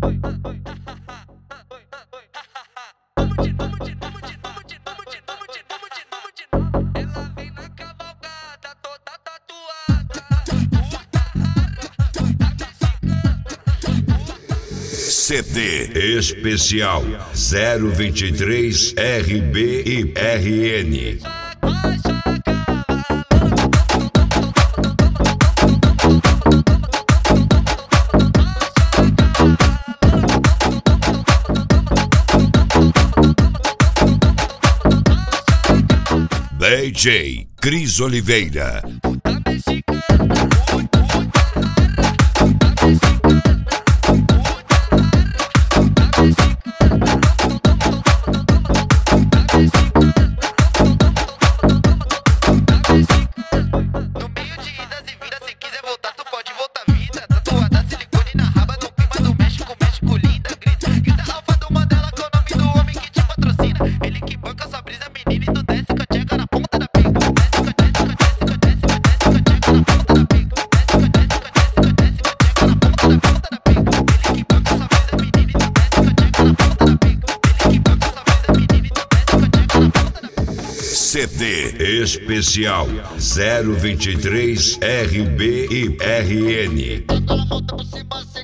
Ela vem na cavalgada toda tatuada. CD especial 023 RB e RN. DJ Cris Oliveira. No meio de idas e vindas, se quiser voltar, tu pode voltar vida. Tatuada silicone na raba, no clima do México, México linda. Grita alfa do Mandela, com o nome do homem que te patrocina. Ele que banca sua brisa, menina, e tu desce com a tcheca na ponta da pica. Desce com a tcheca na ponta da pica. Desce com a tcheca na ponta da pica. Ele que banca sua brisa, menina, e tu desce com a tcheca na ponta da pica. Ele que banca sua brisa, menina, e tu desce com a tcheca na ponta da pica. CD especial 023 RB e RN. Ela monta por cima.